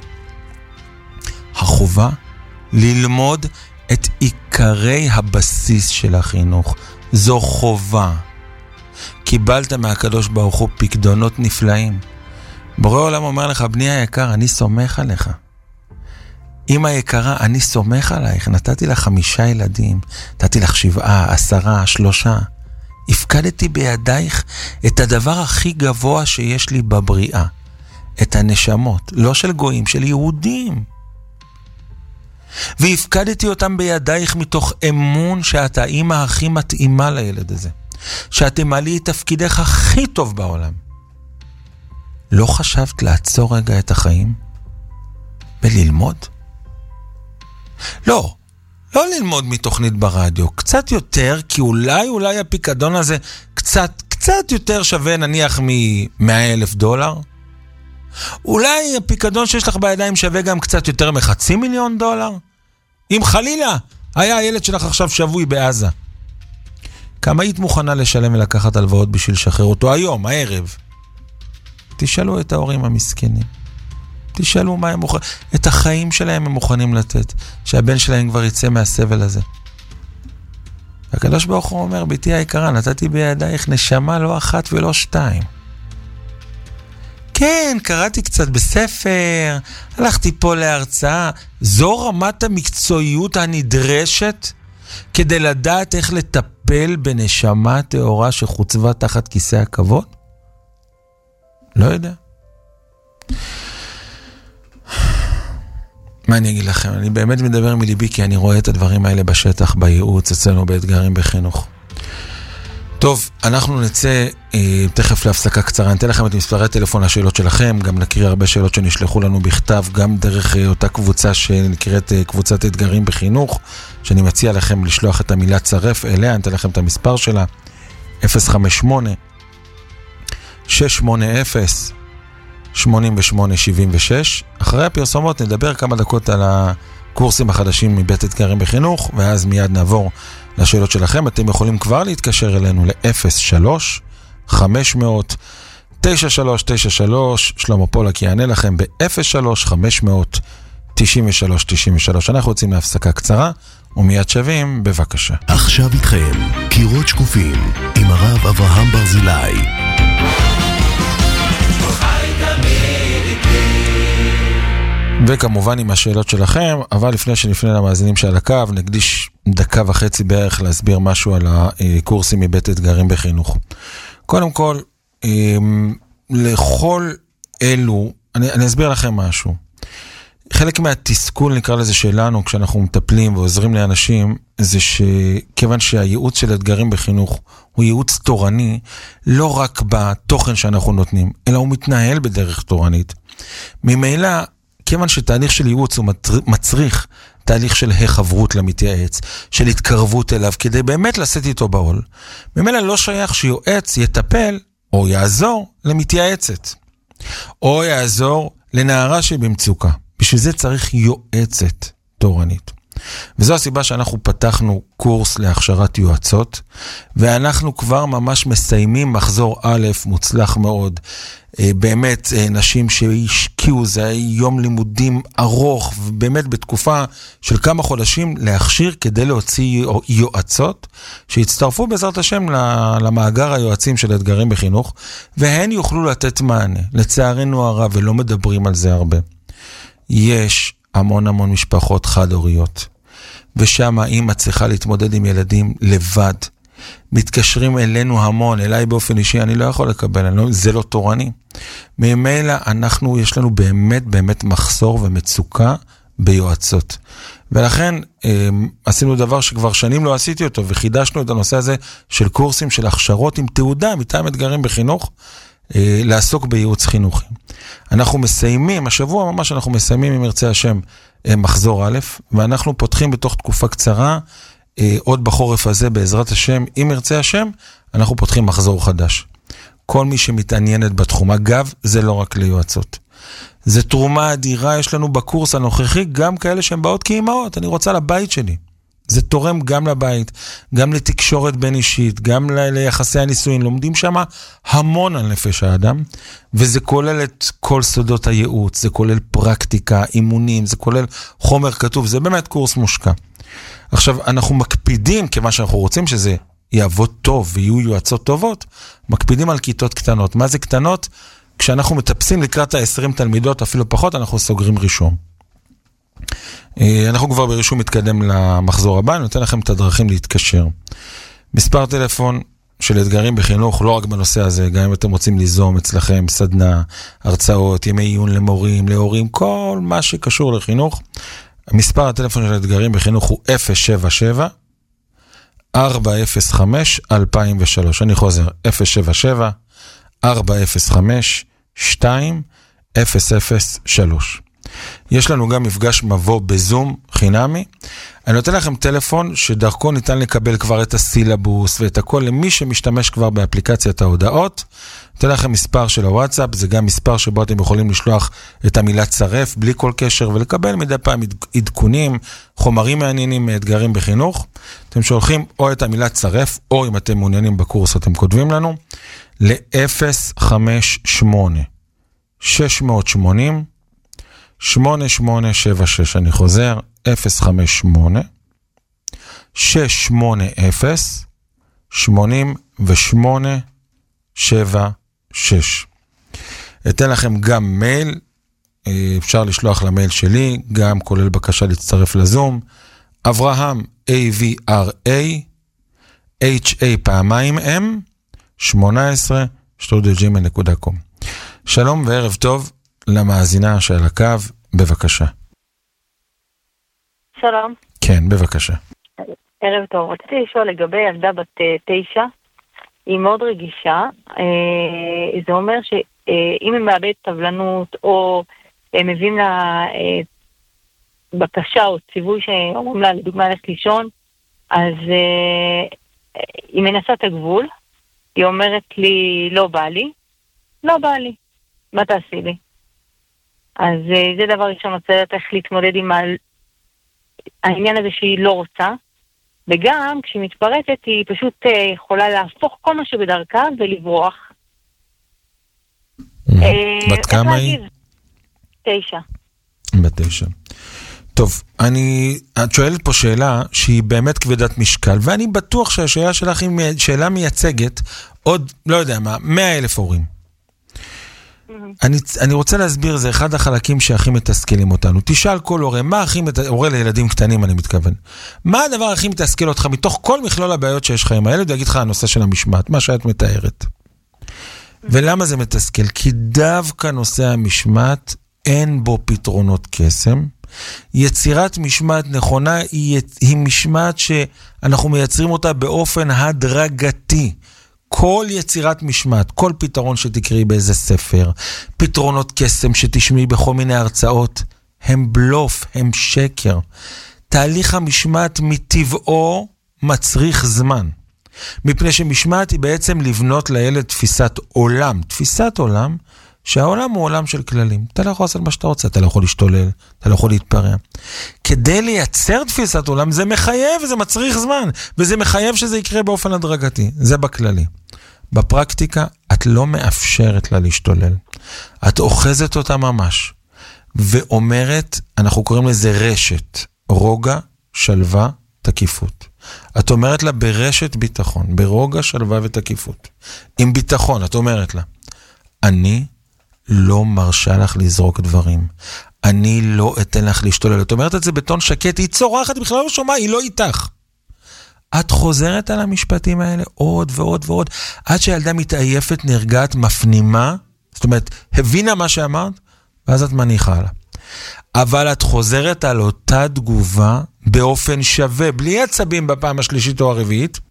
Speaker 2: החובה ללמוד את עיקרי הבסיס של החינוך. זו חובה. קיבלת מהקדוש ברוך הוא פקדונות נפלאים. בורא עולם אומר לך, בני היקר, אני סומך עליך. אמא יקרה, אני סומך עלייך. נתתי לך 5 ילדים, נתתי לך 7, 10, 3. הפקדתי בידייך את הדבר הכי גבוה שיש לי בבריאה. את הנשמות, לא של גויים, של יהודים. והפקדתי אותם בידייך מתוך אמון שאת האמא הכי מתאימה לילד הזה. שאת תמלאי את תפקידך הכי טוב בעולם. לא חשבת לעצור רגע את החיים? וללמוד? לא ללמוד מתוכנית ברדיו. קצת יותר, כי אולי הפיקדון הזה קצת יותר שווה נניח $100,000. אולי הפיקדון שיש לך בידיים שווה גם קצת יותר $500,000. אם חלילה היה הילד שלך עכשיו שבוי בעזה. כמה היית מוכנה לשלם ולקחת הלוואות בשביל לשחרר אותו היום, הערב? תשאלו את ההורים המסכנים. תשאלו מה הם מוכנים, את החיים שלהם הם מוכנים לתת, שהבן שלהם כבר יצא מהסבל הזה. הקדוש ברוך הוא אומר, ביתי היקרה, נתתי בידייך נשמה לא 1 ולא 2. כן, קראתי קצת בספר, הלכתי פה להרצאה. זו רמת המקצועיות הנדרשת כדי לדעת איך לטפל בנשמה תאורה שחוצבה תחת כיסא הכבוד? לא יודע. מה אני אגיד לכם? אני באמת מדבר מליבי כי אני רואה את הדברים האלה בשטח, בייעוץ, אצלנו באתגרים בחינוך. טוב, אנחנו נצא תכף להפסקה קצרה. נתן לכם את מספרי טלפון לשאלות שלכם, גם נקריא הרבה שאלות שנשלחו לנו בכתב, גם דרך אותה קבוצה שנקראת קבוצת אתגרים בחינוך, שאני מציע לכם לשלוח את המילה צרף אליה. נתן לכם את המספר שלה, 058-680-8876. אחרי הפרסומות נדבר כמה דקות על הקורסים החדשים מבית אתגרים בחינוך, ואז מיד נעבור לשאלות שלכם. אתם יכולים כבר להתקשר אלינו ל-03-500-9393. שלמה פולק יענה לכם ב-03-500-9393. אנחנו רוצים להפסקה קצרה ומיד שווים, בבקשה.
Speaker 1: עכשיו איתכם קירות שקופים עם הרב אברהם ברזילי.
Speaker 2: וכמובן עם השאלות שלכם, אבל לפני שנפנה למאזינים שעל הקו, נקדיש 1.5 דקות בערך להסביר משהו על הקורסים מבית אתגרים בחינוך. קודם כל, לכל אלו, אני אסביר לכם משהו. חלק מהתסכול, נקרא לזה שלנו, כשאנחנו מטפלים ועוזרים לאנשים, זה שכיוון שהייעוץ של אתגרים בחינוך הוא ייעוץ תורני, לא רק בתוכן שאנחנו נותנים, אלא הוא מתנהל בדרך תורנית. ממילא, כיוון שתהליך של ייעוץ הוא מצריך תהליך של החברות למתייעץ, של התקרבות אליו, כדי באמת לשאת איתו בעול. ממילא לא שייך שיועץ יטפל או יעזור למתייעצת, או יעזור לנערה שבמצוקה. בשביל זה צריך יועצת תורנית. וזו הסיבה שאנחנו פתחנו קורס להכשרת יועצות, ואנחנו כבר ממש מסיימים מחזור א' מוצלח מאוד. באמת נשים שהשקיעו, זה היה יום לימודים ארוך, ובאמת בתקופה של כמה חודשים להכשיר כדי להוציא יועצות, שהצטרפו בעזרת השם למאגר היועצים של אתגרים בחינוך, והן יוכלו לתת מענה. לצערנו הרב, ולא מדברים על זה הרבה. יש המון משפחות חד-הוריות, ושם האמא צריכה להתמודד עם ילדים לבד. מתקשרים אלינו המון, אליי באופן אישי, אני לא יכול לקבל, זה לא תורני. ממילא יש לנו באמת מחסור ומצוקה ביועצות. ולכן עשינו דבר שכבר שנים לא עשיתי אותו, וחידשנו את הנושא הזה של קורסים של הכשרות עם תעודה מטעם אתגרים בחינוך, לעסוק בייעוץ חינוכי. אנחנו מסיימים, השבוע ממש אנחנו מסיימים עם ירצה השם מחזור א', ואנחנו פותחים בתוך תקופה קצרה, עוד בחורף הזה בעזרת השם, אם ירצה השם, אנחנו פותחים מחזור חדש. כל מי שמתעניינת בתחום, אגב, זה לא רק ליועצות. זה תרומה אדירה, יש לנו בקורס הנוכחי, גם כאלה שהן באות כאימהות, אני רוצה לבית שלי. זה תורם גם לבית, גם לתקשורת בין אישית, גם ליחסי הנישואין. לומדים שם המון על נפש האדם, וזה כולל את כל סודות הייעוץ, זה כולל פרקטיקה, אימונים, זה כולל חומר כתוב, זה באמת קורס מושקע. עכשיו, אנחנו מקפידים, כמה שאנחנו רוצים שזה יעבוד טוב ויהיו יועצות טובות, מקפידים על כיתות קטנות. מה זה קטנות? כשאנחנו מטפסים לקראת ה-20 תלמידות, אפילו פחות, אנחנו סוגרים רישום. אנחנו כבר ברישום מתקדם למחזור הבא, אני נותן לכם את הדרכים להתקשר. מספר טלפון של אתגרים בחינוך, לא רק בנושא הזה, גם אם אתם רוצים ליזום אצלכם סדנה, הרצאות, ימי עיון למורים, להורים, כל מה שקשור לחינוך. מספר הטלפון של אתגרים בחינוך הוא 077-405-2003. אני חוזר, 077-405-2003. יש לנו גם מפגש מבוא בזום חינמי. אני נותן לכם טלפון שדרכו ניתן לקבל כבר את הסילבוס ואת הכל למי שמשתמש כבר באפליקציית ההודעות. נותן לכם מספר של הוואטסאפ, זה גם מספר שבו אתם יכולים לשלוח את המילה צרף בלי כל קשר ולקבל מדי פעם עדכונים, חומרים מעניינים מאתגרים בחינוך. אתם שולחים או את המילה צרף או אם אתם מעוניינים בקורס אתם כותבים לנו ל-058-680-8876. אני חוזר, 058-680-8876. אתן לכם גם מייל, אפשר לשלוח למייל שלי, גם כולל בקשה להצטרף לזום, אברהם, AVRA, HA פעמיים M, 18, @gmail.com. שלום וערב טוב למאזינה של הקו, בבקשה.
Speaker 3: שלום.
Speaker 2: כן, בבקשה.
Speaker 3: ערב טוב. רציתי לשאול לגבי ילדה בת 9, היא מאוד רגישה. זה אומר שאם היא מאבדת סבלנות או מביאים לה בקשה או ציווי שאומרים לה לדוגמה ללכת לישון, אז היא מנסה את הגבול, היא אומרת לי לא בא לי, מה תעשי לי? אז זה דבר ראשון, רוצה לדעת איך להתמודד עם העניין הזה שהיא לא רוצה, וגם כשהיא מתפרצת היא פשוט יכולה להפוך כל מה שבדרכה ולברוח.
Speaker 2: בת כמה היא?
Speaker 3: 9.
Speaker 2: בת 9. טוב, את שואלת פה שאלה שהיא באמת כבדת משקל, ואני בטוח שהשאלה שלך היא שאלה מייצגת עוד, לא יודע מה, 100,000 הורים. אני רוצה להסביר, זה אחד החלקים שהכי מתסכלים אותנו. תשאל כל הורה, הורה לילדים קטנים אני מתכוון, מה הדבר הכי מתסכל אותך מתוך כל מכלול הבעיות שיש לך עם הילד? יגיד לך הנושא של המשמעת, מה שאת מתארת. ולמה זה מתסכל? כי דווקא נושא המשמעת אין בו פתרונות קסם. יצירת משמעת נכונה היא משמעת שאנחנו מייצרים אותה באופן הדרגתי. כל יצירת משמעת, כל פתרון שתקראי באיזה ספר, פתרונות קסם שתשמעי בכל מיני הרצאות, הם בלוף, הם שקר. תהליך המשמעת מטבעו מצריך זמן. מפני שמשמעת היא בעצם לבנות לילד תפיסת עולם. תפיסת עולם שהעולם הוא עולם של כללים. אתה לא יכול לעשות מה שאתה רוצה, אתה לא יכול להשתולל, אתה לא יכול להתפרע. כדי לייצר תפיסת עולם זה מחייב, זה מצריך זמן, וזה מחייב שזה יקרה באופן הדרגתי. זה בכללי. בפרקטיקה את לא מאפשרת לה להשתולל. את אוחזת אותה ממש, ואומרת, אנחנו קוראים לזה רשת, רוגע, שלווה, תקיפות. את אומרת לה ברשת ביטחון, ברוגע, שלווה ותקיפות. עם ביטחון, את אומרת לה, אני לא מרשה לך לזרוק דברים. אני לא אתן לך להשתולל. את אומרת את זה בטון שקט, היא צורחת, בכלל לא שומעה, היא לא איתך. את חוזרת על המשפטים האלה עוד ועוד ועוד, עד שהילדה מתעייפת, נרגעת, מפנימה, זאת אומרת, הבינה מה שאמרת, ואז את מניחה לה. אבל את חוזרת על אותה תגובה באופן שווה, בלי עצבים בפעם השלישית או הרביעית,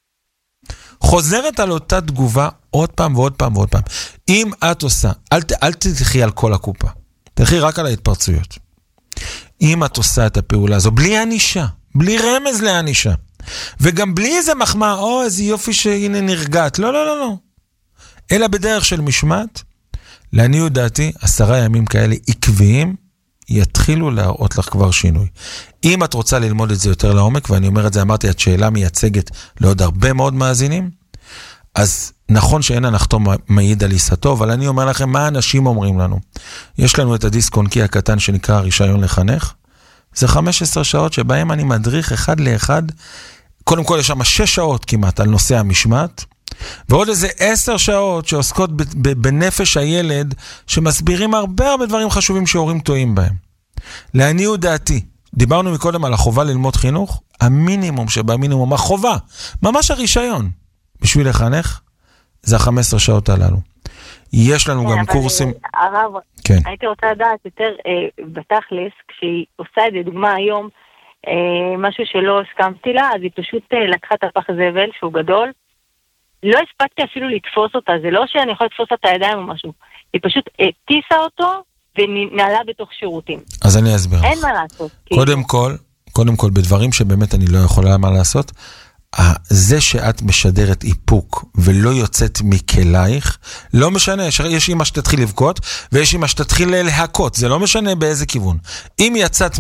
Speaker 2: חוזרת על אותה תגובה עוד פעם ועוד פעם ועוד פעם. אם את עושה, אל תלכי על כל הקופה, תלכי רק על ההתפרצויות. אם את עושה את הפעולה הזו, בלי אנישה, בלי רמז לאנישה, וגם בלי איזה מחמאה, איזה יופי שהנה נרגעת, לא. אלא בדרך של משמעת, לעניות דעתי, 10 ימים כאלה עקביים, יתחילו להראות לך כבר שינוי. אם את רוצה ללמוד את זה יותר לעומק, ואני אומר את זה, אמרתי, את שאלה מייצגת לעוד הרבה מאוד מאזינים, אז נכון שאין הנחתום מעיד על עיסתו, אבל אני אומר לכם מה אנשים אומרים לנו. יש לנו את הדיסק און-קי הקטן שנקרא רישיון לחנך, זה 15 שעות שבהם אני מדריך אחד לאחד, קודם כל יש שם 6 שעות כמעט על נושא המשמעת, ועוד איזה 10 שעות שעוסקות בנפש הילד, שמסבירים הרבה דברים חשובים שהורים טועים בהם. לעניות דעתי, דיברנו מקודם על החובה ללמוד חינוך, המינימום שבמינימום, החובה, ממש הרישיון, בשביל לחנך, זה 15 שעות הללו. יש לנו גם קורסים...
Speaker 3: הרב,
Speaker 2: כן.
Speaker 3: הייתי רוצה לדעת יותר בתכלס, כשהיא עושה את זה, דוגמה היום, משהו שלא הסכמתי לה, אז היא פשוט לקחה את הפח זבל, שהוא גדול, לא הספקתי אפילו לתפוס אותה, זה לא שאני יכולה לתפוס את הידיים או משהו, היא פשוט טיסה אותו, ונעלה בתוך שירותים.
Speaker 2: אז אני אסביר לך.
Speaker 3: אין מה לעשות.
Speaker 2: קודם כל, בדברים שבאמת אני לא יכולה מה לעשות, זה שאת משדרת איפוק ולא יוצאת מכלייך, לא משנה, יש אמא שתתחיל לבכות ויש אמא שתתחיל להכות, זה לא משנה באיזה כיוון. אם יצאת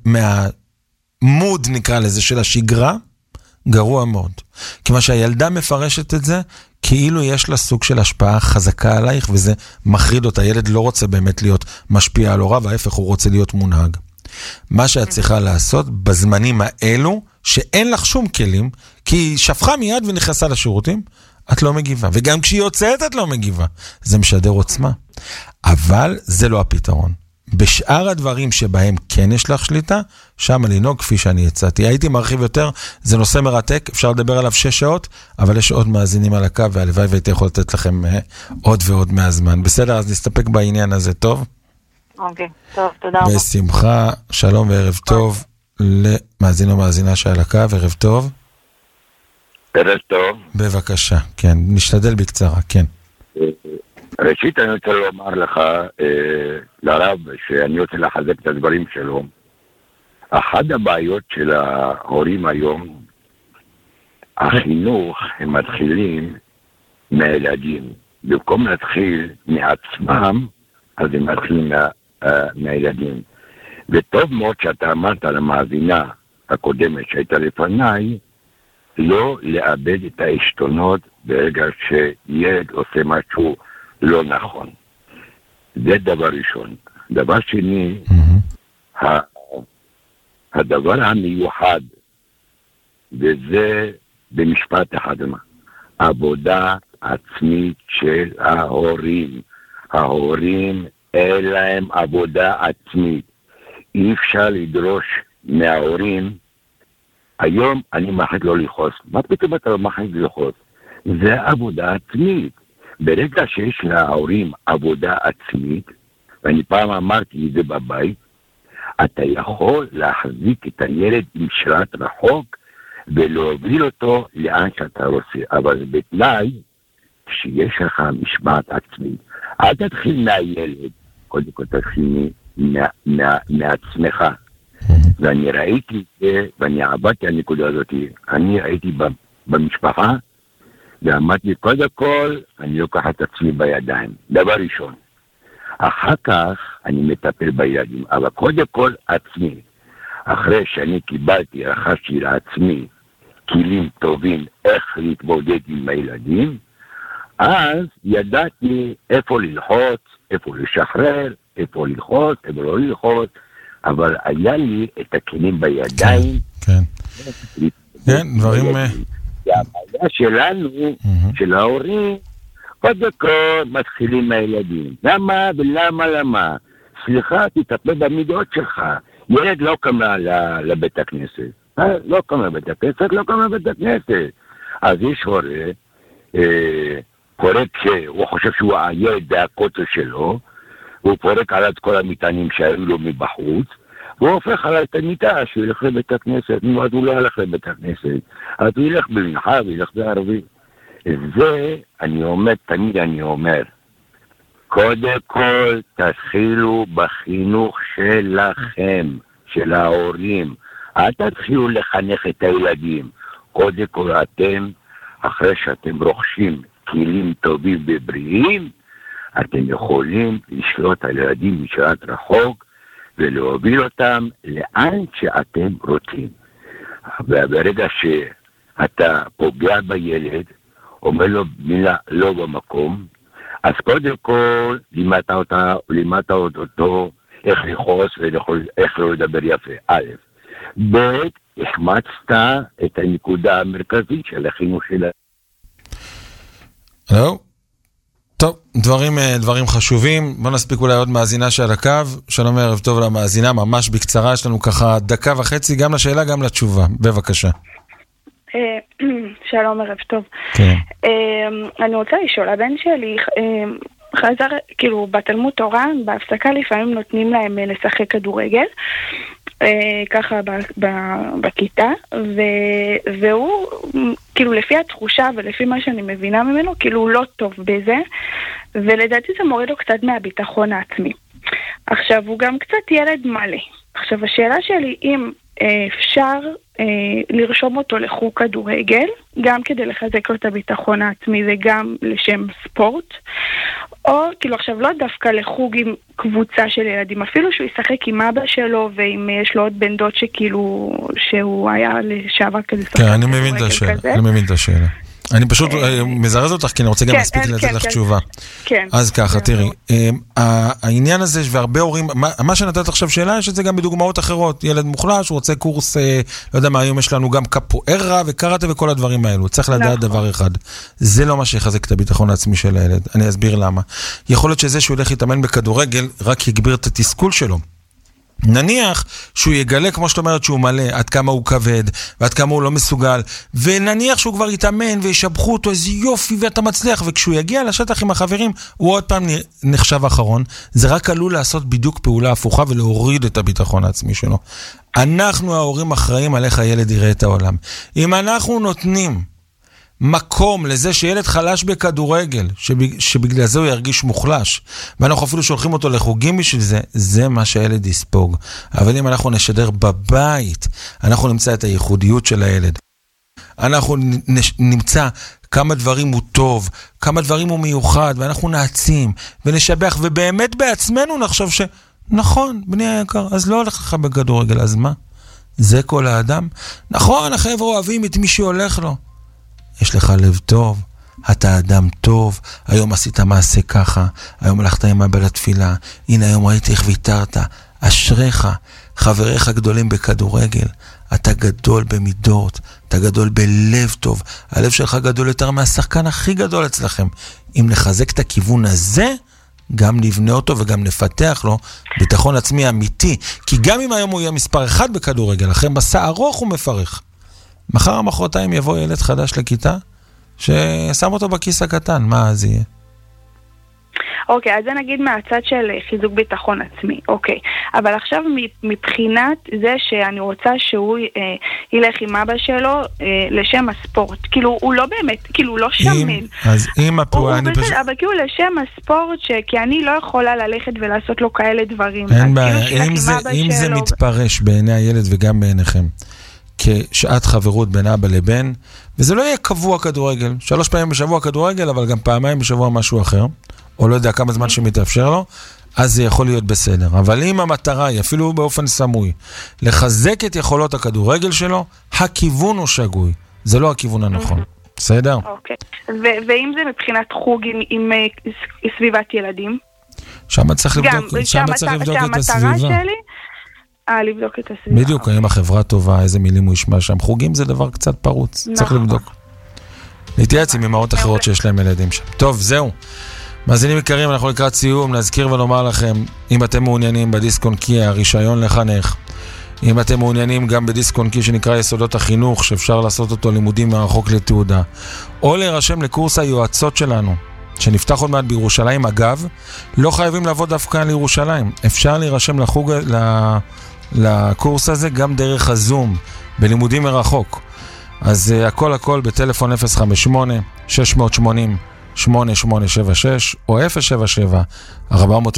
Speaker 2: מהמוד נקרא לזה של השגרה, גרוע מאוד. כיוון שהילדה מפרשת את זה כאילו יש לה סוג של השפעה חזקה עלייך, וזה מחריד אותה. ילד לא רוצה באמת להיות משפיע על הוריו, וההפך הוא רוצה להיות מונהג. מה שאת צריכה לעשות בזמנים האלו, שאין לך שום כלים, כי היא שפכה מיד ונכנסה לשירותים, את לא מגיבה. וגם כשהיא יוצאת את לא מגיבה. זה משדר עוצמה. אבל זה לא הפתרון. בשאר הדברים שבהם כן יש לך שליטה, שם לנהוג כפי שאני הצעתי. הייתי מרחיב יותר, זה נושא מרתק, אפשר לדבר עליו 6 שעות, אבל יש עוד מאזינים על הקו, והלוואי והייתי יכול לתת לכם עוד ועוד מהזמן. בסדר, אז נסתפק בעניין הזה, טוב?
Speaker 3: אוקיי, טוב, תודה רבה.
Speaker 2: בשמחה, שלום וערב טוב למאזין או מאזינה שעל הקו, ערב טוב.
Speaker 4: ערב טוב.
Speaker 2: בבקשה, כן, נשתדל בקצרה, כן.
Speaker 4: ראשית אני רוצה לומר לך, לרב, שאני רוצה לחזק את הדברים שלו. אחת הבעיות של ההורים היום, החינוך, הם מתחילים מהילדים. במקום להתחיל מעצמם, אז הם מתחילים מהילדים. וטוב מאוד שאתה אמרת למאזינה הקודמת שהייתה לפניי, לא לאבד את העשתונות ברגע שילד עושה משהו לא נכון. זה דבר ראשון. דבר שני, הדבר המיוחד, וזה במשפט אחד, עבודה עצמית של ההורים. ההורים אין להם עבודה עצמית. אי אפשר לדרוש מההורים, היום אני מחליט לא לחוס. מה פתאום אתה לא מחליט לחוס? זה עבודה עצמית. ברגע שיש להורים עבודה עצמית, ואני פעם אמרתי את זה בבית, אתה יכול להחזיק את הילד עם שרת רחוק, ולהוביל אותו לאן שאתה רוצה. אבל בתנאי, שיש לך משמעת עצמית. אל תתחיל מהילד, קודם כל תתחיל מעצמך. ואני ראיתי את זה, ואני עבדתי על הנקודה הזאת. אני הייתי במשפחה, ואמרתי, קודם כל, אני לוקח את עצמי בידיים. דבר ראשון. אחר כך, אני מטפל בילדים. אבל קודם כל, עצמי. אחרי שאני קיבלתי, רכשתי לעצמי כלים טובים איך להתמודד עם הילדים, אז ידעתי איפה ללחוץ, איפה לשחרר, איפה ללחוץ, איפה לא ללחוץ, אבל היה לי את הכלים בידיים.
Speaker 2: כן, כן, דברים...
Speaker 4: והבעיה שלנו, של ההורים, קודם כל מתחילים מהילדים. למה ולמה? סליחה, תטפל במידות שלך. ילד לא קם לבית הכנסת. לא קם לבית הכנסת. אז יש הורה, פורק שהוא חושב שהוא הילד והקוצר שלו, הוא פורק עליו את כל המטענים שהיו לו מבחוץ, והוא הופך עליו את המיטה שהוא ילך לבית הכנסת. אז הוא לא הלך לבית הכנסת, אז הוא ילך במנחה וילך בערבי. זה אני אומר, תמיד אני אומר, קודם כל תתחילו בחינוך שלכם, של ההורים. אל תתחילו לחנך את הילדים. קודם כל אתם, אחרי שאתם רוכשים כלים טובים ובריאים, אתם יכולים לשלוט על ילדים משעת רחוק, ולהוביל אותם לאן שאתם רוצים. וברגע שאתה פוגע בילד, אומר לו מילה לא במקום, אז קודם כל לימדת אותו איך לכעוס ואיך לא לדבר יפה. א', ב', החמצת את הנקודה המרכזית של החינוך שלה.
Speaker 2: לא? טוב, דברים חשובים. בוא נספיק אולי עוד מאזינה שעל הקו. שלום, ערב טוב למאזינה, ממש בקצרה, יש לנו ככה דקה וחצי, גם לשאלה, גם לתשובה. בבקשה.
Speaker 5: שלום, ערב טוב.
Speaker 2: כן.
Speaker 5: אני רוצה לשאול, הבן שלי חזר, כאילו בתלמוד תורה, בהפסקה לפעמים נותנים להם לשחק כדורגל, ככה בכיתה, והוא, כאילו לפי התחושה ולפי מה שאני מבינה ממנו, כאילו הוא לא טוב בזה, ולדעתי זה מוריד לו קצת מהביטחון העצמי. עכשיו, הוא גם קצת ילד מלא. עכשיו, השאלה שלי, אם אפשר לרשום אותו לחוג כדורגל, גם כדי לחזק לו את הביטחון העצמי וגם לשם ספורט, או כאילו עכשיו לא דווקא לחוג עם קבוצה של ילדים, אפילו שהוא ישחק עם אבא שלו ואם יש לו עוד בן דוד שכאילו שהוא היה לשעבר כזה שחק.
Speaker 2: כן, אני מבין את השאלה. אני פשוט מזרז אותך, כי אני רוצה גם להספיק לתת לך תשובה. אז ככה, תראי, העניין הזה, והרבה הורים, מה שנתת עכשיו שאלה, יש את זה גם בדוגמאות אחרות. ילד מוחלש, הוא רוצה קורס, לא יודע מה, היום יש לנו גם קפוארה וקראטה וכל הדברים האלו. צריך לדעת דבר אחד. זה לא מה שיחזק את הביטחון העצמי של הילד. אני אסביר למה. יכול להיות שזה שהוא ילך להתאמן בכדורגל, רק יגביר את התסכול שלו. נניח שהוא יגלה, כמו שאת אומרת, שהוא מלא, עד כמה הוא כבד, ועד כמה הוא לא מסוגל, ונניח שהוא כבר יתאמן וישבחו אותו, איזה יופי ואתה מצליח, וכשהוא יגיע לשטח עם החברים, הוא עוד פעם נחשב אחרון. זה רק עלול לעשות בדיוק פעולה הפוכה ולהוריד את הביטחון העצמי שלו. אנחנו ההורים אחראים על איך הילד יראה את העולם. אם אנחנו נותנים מקום לזה שילד חלש בכדורגל, שבגלל זה הוא ירגיש מוחלש, ואנחנו אפילו שולחים אותו לחוגים בשביל זה, זה מה שהילד יספוג. אבל אם אנחנו נשדר בבית, אנחנו נמצא את הייחודיות של הילד. אנחנו נמצא כמה דברים הוא טוב, כמה דברים הוא מיוחד, ואנחנו נעצים ונשבח, ובאמת בעצמנו נחשוב נכון, בני היקר, אז לא הולך לך בכדורגל, אז מה? זה כל האדם? נכון, החבר'ה אוהבים את מי שהולך לו. יש לך לב טוב, אתה אדם טוב, היום עשית מעשה ככה, היום הלכת עם אבא לתפילה, הנה היום ראיתי איך ויתרת, אשריך, חבריך גדולים בכדורגל, אתה גדול במידות, אתה גדול בלב טוב, הלב שלך גדול יותר מהשחקן הכי גדול אצלכם. אם נחזק את הכיוון הזה, גם נבנה אותו וגם נפתח לו ביטחון עצמי אמיתי, כי גם אם היום הוא יהיה מספר 1 בכדורגל, אחרי מסע ארוך הוא מפרך. מחר המחרתיים יבוא ילד חדש לכיתה, ששם אותו בכיס הקטן, מה אז יהיה?
Speaker 5: אוקיי, אז זה נגיד מהצד של חיזוק ביטחון עצמי, אוקיי. אבל עכשיו מבחינת זה שאני רוצה שהוא ילך עם אבא שלו לשם הספורט. כאילו, הוא לא באמת, כאילו, הוא לא שמן.
Speaker 2: אז אם הפעולה, אני פשוט...
Speaker 5: אבל כאילו לשם הספורט, כי אני לא יכולה ללכת ולעשות לו כאלה דברים.
Speaker 2: אין בעיה, אם זה מתפרש בעיני הילד וגם בעיניכם. כשעת חברות בין אבא לבן, וזה לא יהיה קבוע כדורגל, 3 פעמים בשבוע כדורגל, אבל גם פעמיים בשבוע משהו אחר, או לא יודע כמה זמן שמתאפשר לו, אז זה יכול להיות בסדר. אבל אם המטרה היא, אפילו באופן סמוי, לחזק את יכולות הכדורגל שלו, הכיוון הוא שגוי. זה לא הכיוון הנכון. בסדר?
Speaker 5: אוקיי. ואם זה מבחינת חוג עם סביבת ילדים?
Speaker 2: שם צריך לבדוק את הסביבה.
Speaker 5: לבדוק את הסביבה.
Speaker 2: בדיוק, האם החברה טובה, איזה מילים הוא ישמע שם. חוגים זה דבר קצת פרוץ, צריך לבדוק. להתייעץ עם אמהות אחרות שיש להם ילדים שם. טוב, זהו. מאזינים יקרים, אנחנו לקראת סיום, נזכיר ולומר לכם, אם אתם מעוניינים בדיסק און קי, הרישיון לחנך, אם אתם מעוניינים גם בדיסק און קי שנקרא יסודות החינוך, שאפשר לעשות אותו לימודים מרחוק לתעודה, או להירשם לקורס היועצות שלנו, שנפתח עוד מעט בירושלים. אגב, לא חייבים לעבוד דווקא לירושלים. אפשר להירשם לקורס הזה גם דרך הזום, בלימודים מרחוק. אז הכל בטלפון 058-680-8876 או 077-405-2003.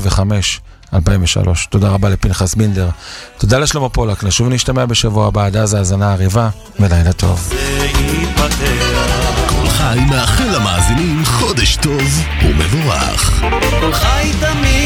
Speaker 2: תודה רבה לפנחס בינדר. תודה לשלמה פולק. נשוב נשתמע בשבוע הבא. עד אז האזנה עריבה ולילה טוב.
Speaker 1: כל חי מאחל למאזינים חודש טוב ומבורך.
Speaker 6: כל חי תמיד